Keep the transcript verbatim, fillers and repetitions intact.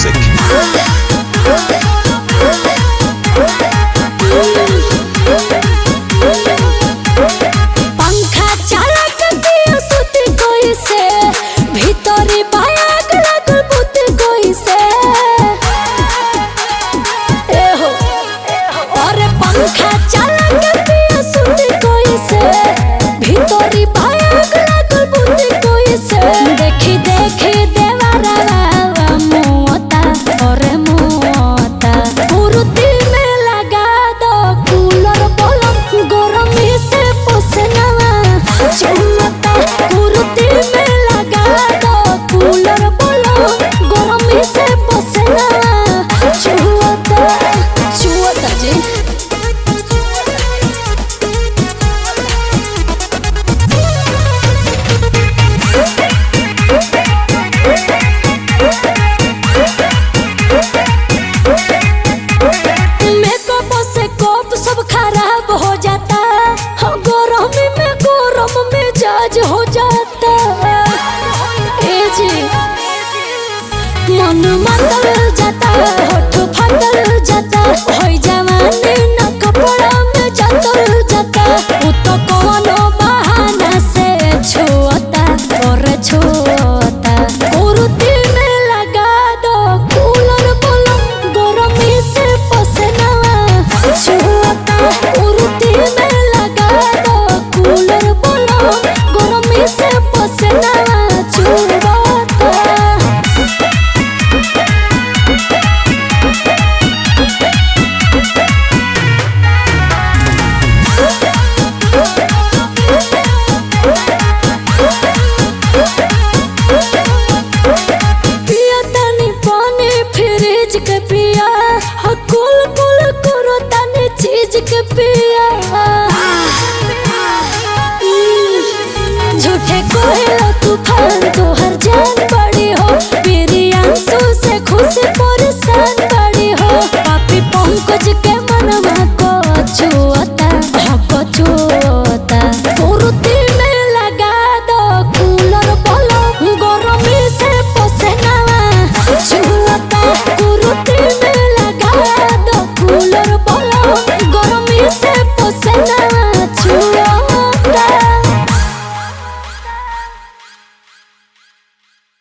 पंखा चला के दिया सुती कोई से भीतरी बायाग लागल बुती कोई से ए हो अरे पंखा चला के दिया सुती कोई से भीतरी बायाग लागल बुती कोई से देखी देखी देवरा मोता अरे मोता पुरुती में लगा दो कूलर बोलम गरमी से पसीना चुमता पुरुती में लगा दो कूलर बोलम गरमी से पसीना चुमता चुमता जी मेकअप से कोप सब खराब हो जाता गरमी में गरम मिजाज हो जाता ए जी मन मातल जाता होठ फाटल जाता हो जा